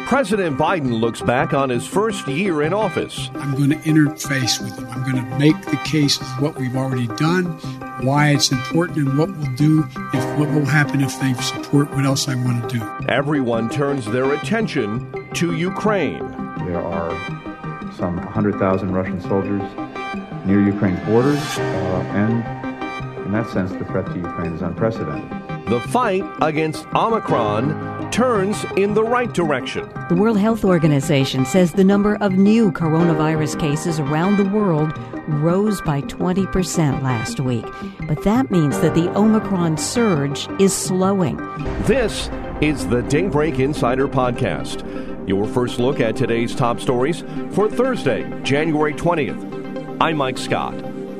President Biden looks back on his first year in office. I'm going to interface with them. I'm going to make the case of what we've already done, why it's important, and what what will happen if they support what else I want to do. Everyone turns their attention to Ukraine. There are some 100,000 Russian soldiers near Ukraine's borders, and in that sense, the threat to Ukraine is unprecedented. The fight against Omicron turns in the right direction. The World Health Organization says the number of new coronavirus cases around the world rose by 20% last week. But that means that the Omicron surge is slowing. This is the Daybreak Insider Podcast, your first look at today's top stories for Thursday, January 20th. I'm Mike Scott.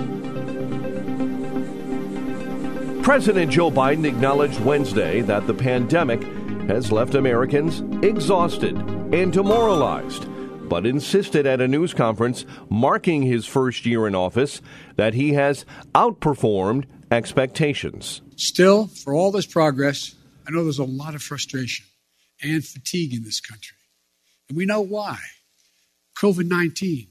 President Joe Biden acknowledged Wednesday that the pandemic has left Americans exhausted and demoralized, but insisted at a news conference marking his first year in office that he has outperformed expectations. Still, for all this progress, I know there's a lot of frustration and fatigue in this country. And we know why. COVID-19,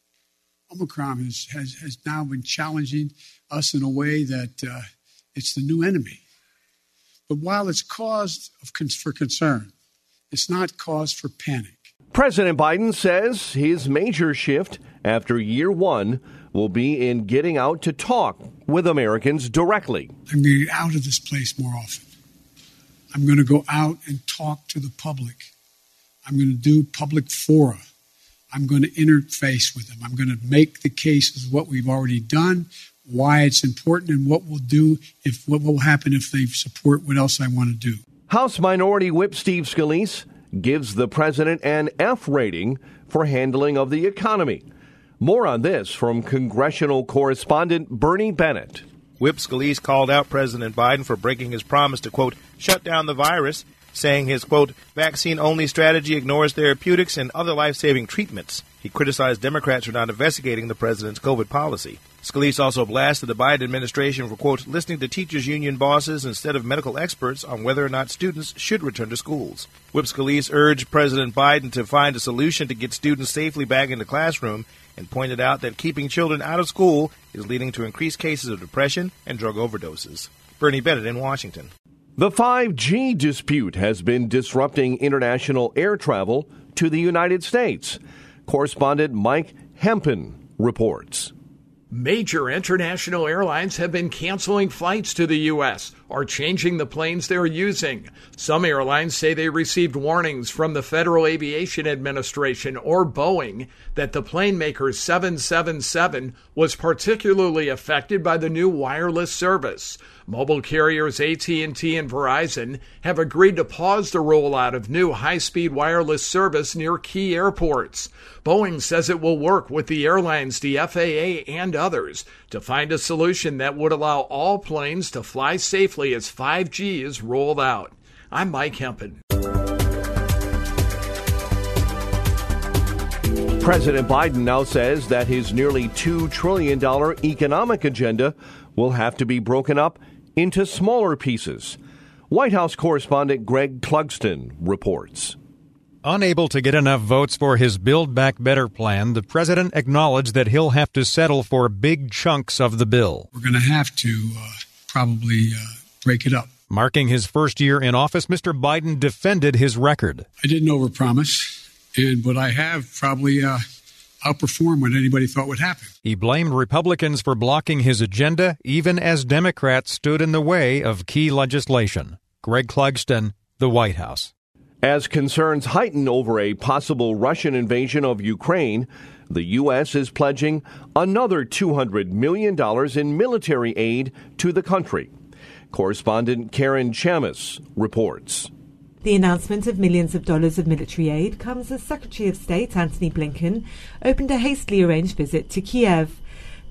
Omicron has now been challenging us in a way that it's the new enemy. But while it's cause for concern, it's not cause for panic. President Biden says his major shift after year one will be in getting out to talk with Americans directly. I'm going to get out of this place more often. I'm going to go out and talk to the public. I'm going to do public fora. I'm going to interface with them. I'm going to make the case of what we've already done, why it's important, and what will happen if they support what else I want to do. House Minority Whip Steve Scalise gives the president an F rating for handling of the economy. More on this from congressional correspondent Bernie Bennett. Whip Scalise called out President Biden for breaking his promise to, quote, shut down the virus, saying his, quote, vaccine-only strategy ignores therapeutics and other life-saving treatments. He criticized Democrats for not investigating the president's COVID policy. Scalise also blasted the Biden administration for, quote, listening to teachers' union bosses instead of medical experts on whether or not students should return to schools. Whip Scalise urged President Biden to find a solution to get students safely back in the classroom and pointed out that keeping children out of school is leading to increased cases of depression and drug overdoses. Bernie Bennett in Washington. The 5G dispute has been disrupting international air travel to the United States. Correspondent Mike Hempen reports. Major international airlines have been canceling flights to the U.S. or changing the planes they're using. Some airlines say they received warnings from the Federal Aviation Administration or Boeing that the plane maker's 777 was particularly affected by the new wireless service. Mobile carriers AT&T and Verizon have agreed to pause the rollout of new high-speed wireless service near key airports. Boeing says it will work with the airlines, the FAA, and others to find a solution that would allow all planes to fly safely as 5G is rolled out. I'm Mike Hempen. President Biden now says that his nearly $2 trillion economic agenda will have to be broken up into smaller pieces. White House correspondent Greg Clugston reports. Unable to get enough votes for his Build Back Better plan, the president acknowledged that he'll have to settle for big chunks of the bill. We're going to have to probably break it up. Marking his first year in office, Mr. Biden defended his record. I didn't overpromise, but I have probably outperform what anybody thought would happen. He blamed Republicans for blocking his agenda, even as Democrats stood in the way of key legislation. Greg Clugston, the White House. As concerns heighten over a possible Russian invasion of Ukraine, the U.S. is pledging another $200 million in military aid to the country. Correspondent Karen Chamis reports. The announcement of millions of dollars of military aid comes as Secretary of State Antony Blinken opened a hastily arranged visit to Kiev.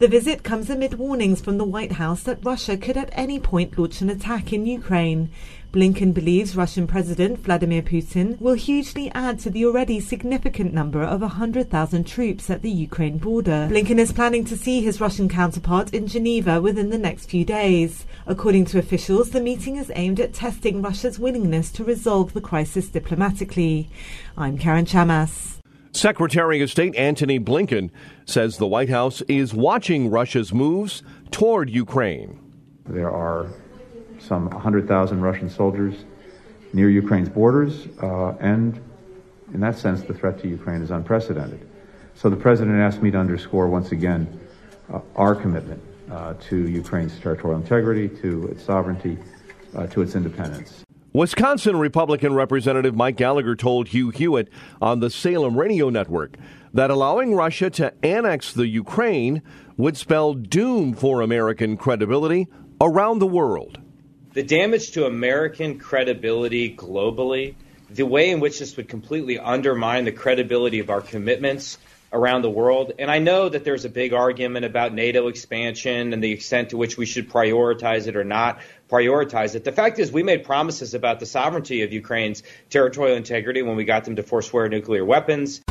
The visit comes amid warnings from the White House that Russia could at any point launch an attack in Ukraine. Blinken believes Russian President Vladimir Putin will hugely add to the already significant number of 100,000 troops at the Ukraine border. Blinken is planning to see his Russian counterpart in Geneva within the next few days. According to officials, the meeting is aimed at testing Russia's willingness to resolve the crisis diplomatically. I'm Karen Chamas. Secretary of State Antony Blinken says the White House is watching Russia's moves toward Ukraine. There are some 100,000 Russian soldiers near Ukraine's borders, and in that sense, the threat to Ukraine is unprecedented. So the President asked me to underscore once again our commitment to Ukraine's territorial integrity, to its sovereignty, to its independence. Wisconsin Republican Representative Mike Gallagher told Hugh Hewitt on the Salem Radio Network that allowing Russia to annex the Ukraine would spell doom for American credibility around the world. The damage to American credibility globally, the way in which this would completely undermine the credibility of our commitments around the world. And I know that there's a big argument about NATO expansion and the extent to which we should prioritize it or not prioritize it. The fact is we made promises about the sovereignty of Ukraine's territorial integrity when we got them to forswear nuclear weapons.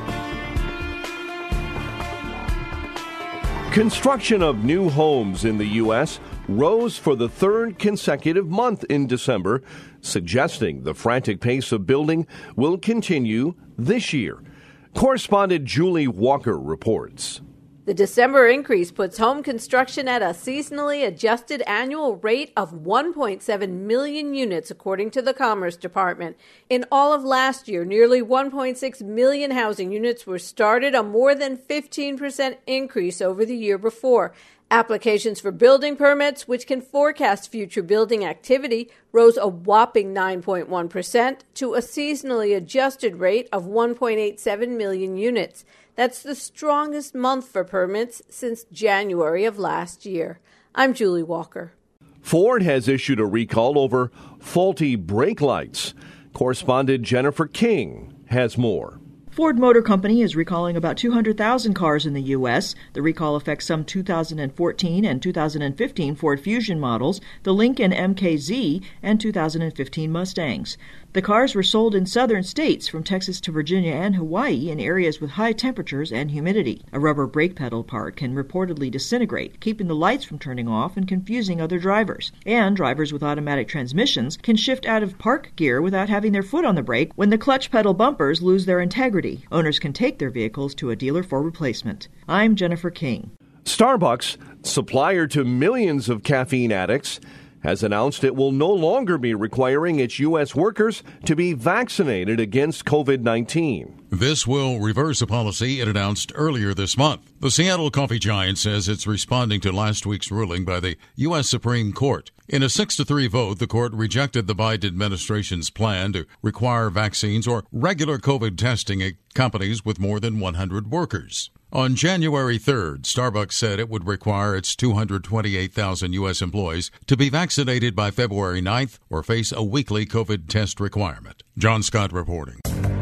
Construction of new homes in the U.S. rose for the third consecutive month in December, suggesting the frantic pace of building will continue this year. Correspondent Julie Walker reports. The December increase puts home construction at a seasonally adjusted annual rate of 1.7 million units, according to the Commerce Department. In all of last year, nearly 1.6 million housing units were started, a more than 15% increase over the year before. Applications for building permits, which can forecast future building activity, rose a whopping 9.1% to a seasonally adjusted rate of 1.87 million units. That's the strongest month for permits since January of last year. I'm Julie Walker. Ford has issued a recall over faulty brake lights. Correspondent Jennifer King has more. Ford Motor Company is recalling about 200,000 cars in the U.S. The recall affects some 2014 and 2015 Ford Fusion models, the Lincoln MKZ, and 2015 Mustangs. The cars were sold in southern states from Texas to Virginia and Hawaii in areas with high temperatures and humidity. A rubber brake pedal part can reportedly disintegrate, keeping the lights from turning off and confusing other drivers. And drivers with automatic transmissions can shift out of park gear without having their foot on the brake when the clutch pedal bumpers lose their integrity. Owners can take their vehicles to a dealer for replacement. I'm Jennifer King. Starbucks, supplier to millions of caffeine addicts, has announced it will no longer be requiring its U.S. workers to be vaccinated against COVID-19. This will reverse a policy it announced earlier this month. The Seattle coffee giant says it's responding to last week's ruling by the U.S. Supreme Court. In a 6-3 vote, the court rejected the Biden administration's plan to require vaccines or regular COVID testing at companies with more than 100 workers. On January 3rd, Starbucks said it would require its 228,000 U.S. employees to be vaccinated by February 9th or face a weekly COVID test requirement. John Scott reporting.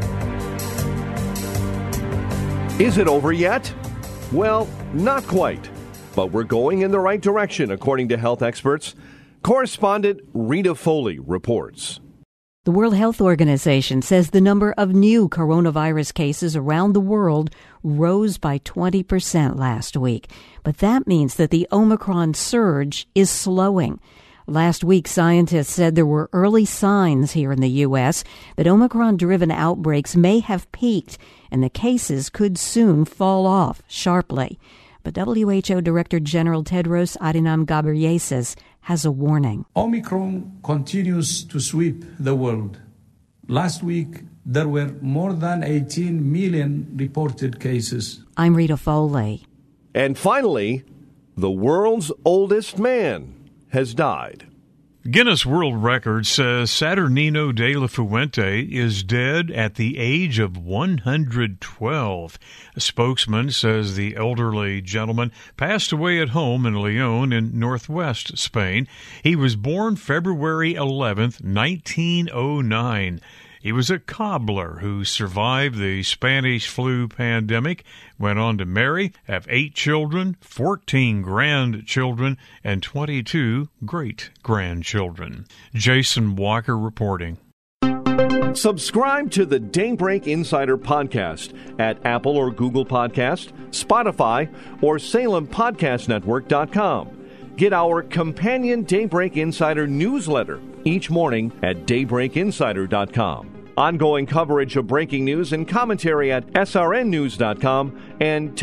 Is it over yet? Well, not quite. But we're going in the right direction, according to health experts. Correspondent Rita Foley reports. The World Health Organization says the number of new coronavirus cases around the world rose by 20% last week. But that means that the Omicron surge is slowing. Last week, scientists said there were early signs here in the U.S. that Omicron-driven outbreaks may have peaked and the cases could soon fall off sharply. But WHO Director General Tedros Adhanom Ghebreyesus has a warning. Omicron continues to sweep the world. Last week, there were more than 18 million reported cases. I'm Rita Foley. And finally, the world's oldest man has died. Guinness World Records says Saturnino de la Fuente is dead at the age of 112. A spokesman says the elderly gentleman passed away at home in Leon in northwest Spain. He was born February 11th, 1909. He was a cobbler who survived the Spanish flu pandemic, went on to marry, have 8 children, 14 grandchildren, and 22 great-grandchildren. Jason Walker reporting. Subscribe to the Daybreak Insider podcast at Apple or Google Podcast, Spotify, or SalemPodcastNetwork.com. Get our companion Daybreak Insider newsletter each morning at DaybreakInsider.com. Ongoing coverage of breaking news and commentary at SRNnews.com and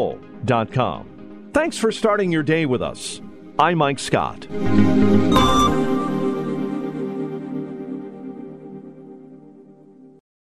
TownHall.com. Thanks for starting your day with us. I'm Mike Scott.